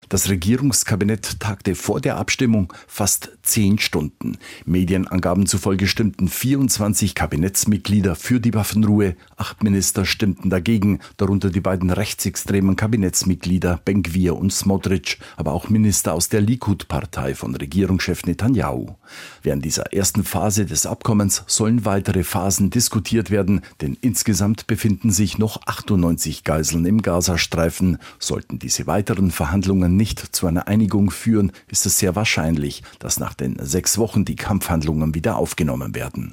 Das Regierungskabinett tagte vor der Abstimmung fast 10 Stunden. Medienangaben zufolge stimmten 24 Kabinettsmitglieder für die Waffenruhe, 8 Minister stimmten dagegen, darunter die beiden rechtsextremen Kabinettsmitglieder Ben-Gvir und Smotrich, aber auch Minister aus der Likud-Partei von Regierungschef Netanyahu. Während dieser ersten Phase des Abkommens sollen weitere Phasen diskutiert werden, denn insgesamt befinden sich noch 98 Geiseln im Gazastreifen. Sollten diese weiteren Verhandlungen nicht zu einer Einigung führen, ist es sehr wahrscheinlich, dass nach den 6 Wochen die Kampfhandlungen wieder aufgenommen werden.